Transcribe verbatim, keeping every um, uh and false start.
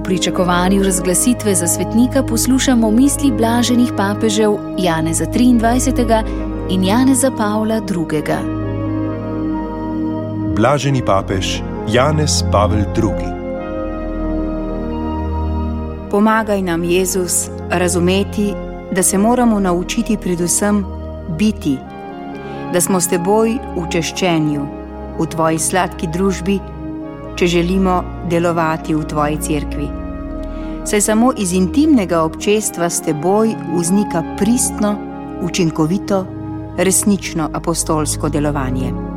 pričakovanju razglasitve za svetnika poslušamo misli blaženih papežev Janeza triindvajsetega in Janeza Pavla drugega. Blaženi papež Janez Pavel drugi. Pomagaj nam, Jezus, razumeti, da se moramo naučiti predvsem biti, da smo s teboj v češčenju, v tvoji sladki družbi, če želimo delovati v tvoji cerkvi. Saj samo iz intimnega občestva s teboj vznika pristno, učinkovito, resnično apostolsko delovanje.